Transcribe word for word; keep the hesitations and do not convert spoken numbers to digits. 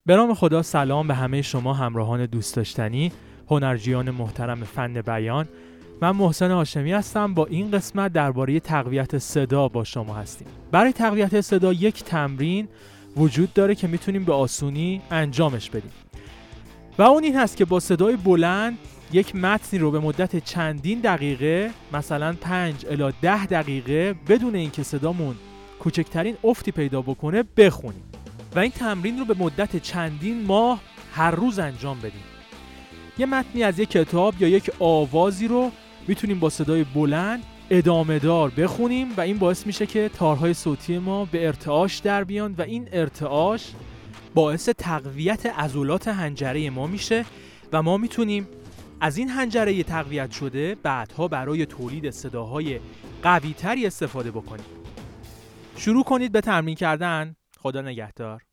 به نام خدا، سلام به همه شما همراهان دوست داشتنی، هنرجویان محترم فن بیان. من محسن هاشمی هستم. با این قسمت درباره تقویت صدا با شما هستیم. برای تقویت صدا یک تمرین وجود داره که میتونیم به آسونی انجامش بدیم و اون این هست که با صدای بلند یک متنی رو به مدت چندین دقیقه، مثلا پنج الی ده دقیقه، بدون اینکه صدامون کوچکترین افتی پیدا بکنه بخونیم و این تمرین رو به مدت چندین ماه هر روز انجام بدیم. یه متنی از یک کتاب یا یک آوازی رو میتونیم با صدای بلند ادامه دار بخونیم و این باعث میشه که تارهای صوتی ما به ارتعاش در بیان و این ارتعاش باعث تقویت عضلات حنجره ما میشه و ما میتونیم از این حنجره تقویت شده بعدها برای تولید صداهای قوی تری استفاده بکنیم. شروع کنید به تمرین کردن. خدا نگهدار.